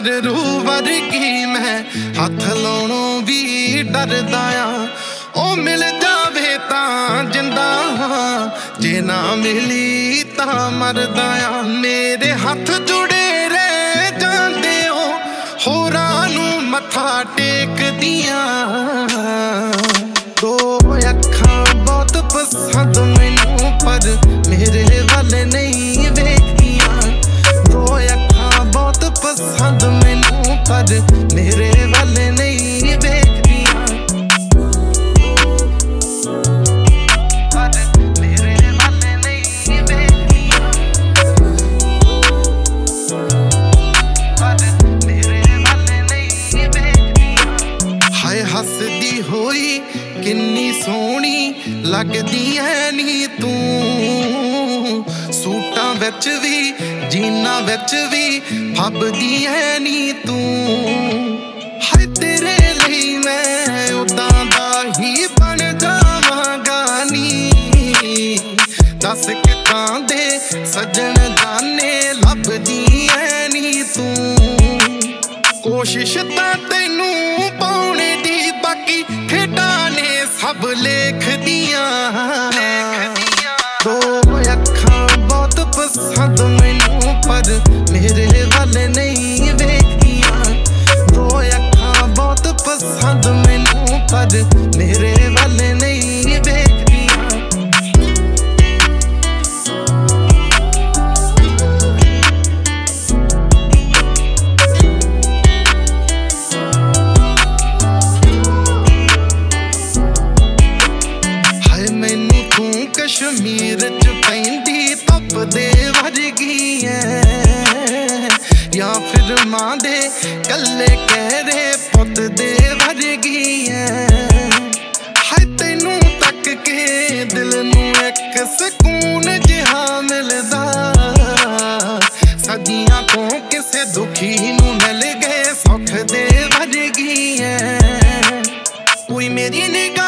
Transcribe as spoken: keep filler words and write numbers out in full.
पर रूह वर्गी मैं हथ लाउणों भी डरदा आ। ओ मिल जावे तां जिंदा हां, जे ना मिली तां मरदा आ। मेरे हथ जुड़े रह जांदे ओ होरां नूं मत्था टेकदियां। दो अखां बहुत पसंद मैनू पर मेरे वल नहीं वेखदियां। दो अखां बहुत पसंद मैनू पर मेरे वल नहीं वेखदियां। पर मेरे वल नहीं वेखदियां। पर मेरे वल नहीं वेखदियां। हाय हसदी होई किन्नी सोहनी लगदी है नी तू, सूटां विच भी जीना विच भी फबदी है नी तू। हाय तेरे लई मैं उदां दा ही बन जावांगा नी। दस कितां दे सजन जाने लभदी है नी तू। कोशिश तां तैनू पाउणे दी बाकी खेडां ने सब लेख दियां। दो अखां बहुत पसंद मैनू पर मेरे वल नहीं वेखदियां। दो अखां बहुत पसंद मैनू पर मेरे वल नहीं वेखदियां। हाय मैनू तू कश्मीर च पैंदी धुप दे वर्गी है, या फिर मां दे कल्ले कहरे पुत दे वर्गी है। हाय तैनू तक के दिल नू एक सकून जिहा मिलदा। सदियां तो किसे दुखी नू मिल गए सुख दे वर्गी है। कोई मेरी निगाह